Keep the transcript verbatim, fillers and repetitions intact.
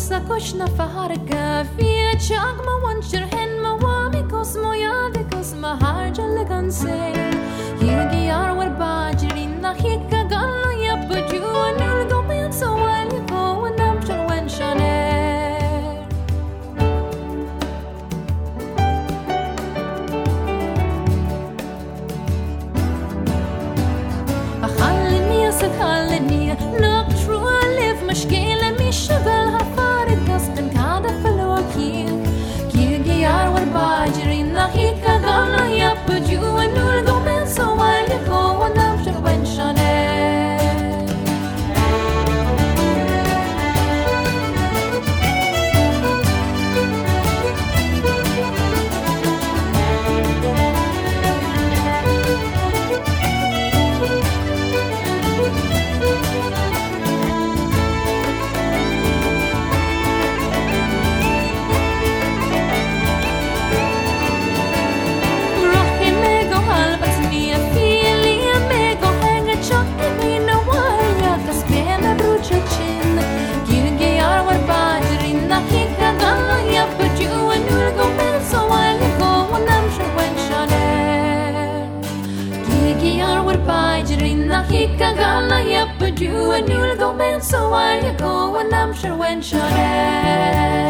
Koshna faharga via chag ma wancher hen ma wami kos mo yade kos ma harja legan se Yugi ar war bajrin na hika gallo ya but you anul go man so while you go and I'm sure when Chanel Akhalni asakhalni not true I live mashkila mi shagal Yar war bajrin na hika gana ya but you and you'll go man so while you go and I'm sure when Chanel Hika gala yep but you and you'll go man so while you go and I'm sure when Chanel